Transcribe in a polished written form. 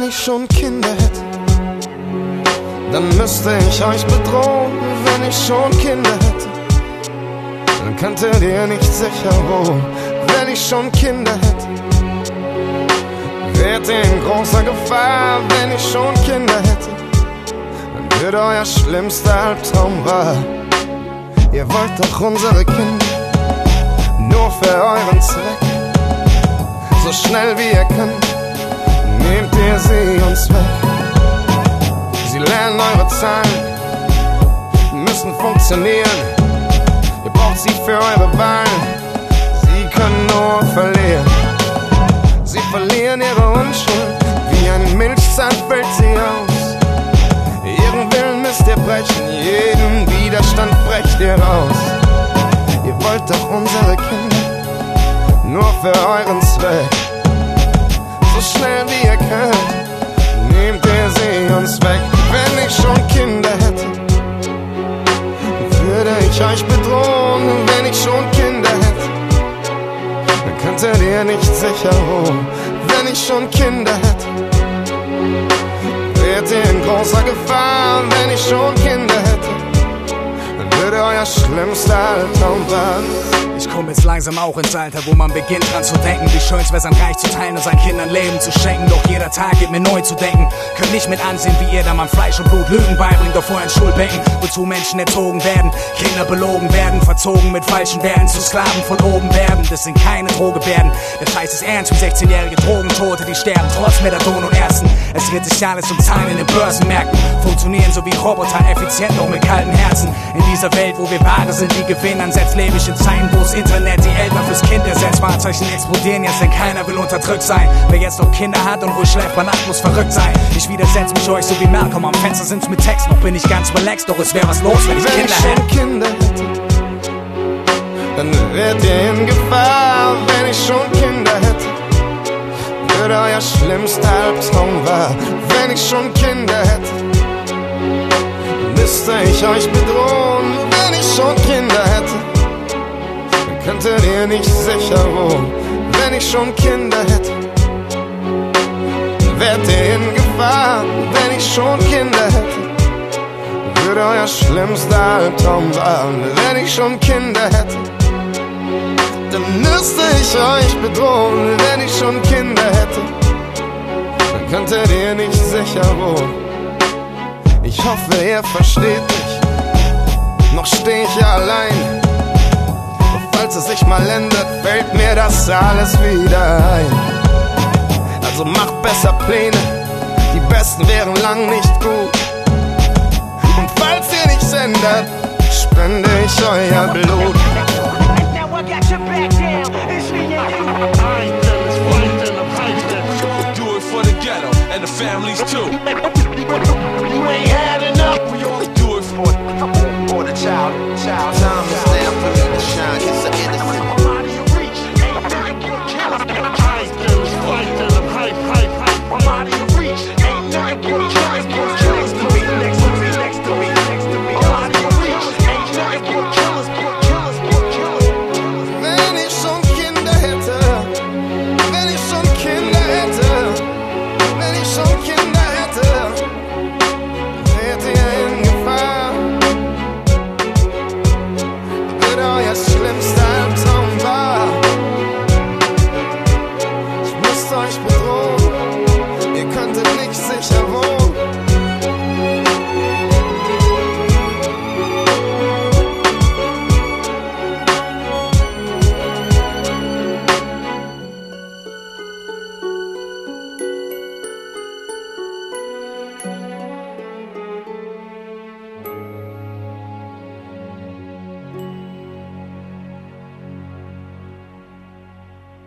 wenn ich schon Kinder hätte. Dann müsste ich euch bedrohen, wenn ich schon Kinder hätte. Dann könntet ihr nicht sicher wohnen, wenn ich schon Kinder hätte. Wärt ihr in großer Gefahr, wenn ich schon Kinder hätte. Dann würde euer schlimmster Albtraum wahr. Ihr wollt doch unsere Kinder nur für euren Zweck. So schnell wie ihr könnt, nehmt ihr sie uns weg. Sie lernen eure Zahlen, müssen funktionieren. Ihr braucht sie für eure Wahlen, sie können nur verlieren. Sie verlieren ihre Unschuld, wie ein Milchzahn fällt sie aus. Ihren Willen müsst ihr brechen, jeden Widerstand brecht ihr raus. Ihr wollt doch unsere Kinder nur für euren Zweck. So schnell wie ihr könnt, nehmt ihr sie uns weg. Wenn ich schon Kinder hätte, würde ich euch bedrohen. Wenn ich schon Kinder hätte, dann könntet ihr nicht sicher wohnen. Wenn ich schon Kinder hätte, wärt ihr in großer Gefahr. Wenn ich schon Kinder hätte, dann würde euer schlimmster Albtraum wahr. Ich komme jetzt langsam auch ins Alter, wo man beginnt dran zu denken, wie schön's wär's, am Reich zu teilen und seinen Kindern Leben zu schenken. Doch jeder Tag gibt mir neu zu denken. Könnt nicht mit ansehen, wie ihr da man Fleisch und Blut Lügen beibringt, doch vor ein Schulbecken, wozu Menschen erzogen werden, Kinder belogen werden, verzogen mit falschen Werten, zu Sklaven von oben werden. Das sind keine Drohgebärden, der Scheiß ist ernst, wie 16-jährige Drogentote, die sterben trotz Methadon und Ärzten. Es dreht sich alles um Zahlen in den Börsenmärkten, funktionieren so wie Roboter, effizient, doch mit kalten Herzen. In dieser Welt, wo wir Ware sind, die Gewinn ansetzt, lebe ich in Zeiten, wo Internet die Eltern fürs Kind ersetzt. Wahrzeichen explodieren jetzt, denn keiner will unterdrückt sein. Wer jetzt noch Kinder hat und ruhig schläft bei Nacht, muss verrückt sein. Ich widersetze mich euch so wie Malcolm, am Fenster sind's mit Text. Noch bin ich ganz relaxed, doch es wär was los, wenn ich Kinder hätte. Wenn ich schon Kinder hätte, dann wärt ihr in Gefahr. Wenn ich schon Kinder hätte, würde euer schlimmster Albtraum wahr. Wenn ich schon Kinder hätte, müsste ich euch bedrohen. Wenn ich schon Kinder hätte, könntet ihr nicht sicher wohnen. Wenn ich schon Kinder hätte, wärt ihr in Gefahr. Wenn ich schon Kinder hätte, würde euer schlimmster Albtraum wahr. Wenn ich schon Kinder hätte, dann müsste ich euch bedrohen. Wenn ich schon Kinder hätte, dann könntet ihr nicht sicher wohnen. Ich hoffe, ihr versteht mich, noch steh ich allein. Falls es sich mal ändert, fällt mir das alles wieder ein. Also macht besser Pläne, die besten wären lang nicht gut. Und falls ihr nichts ändert, spende ich euer Blut.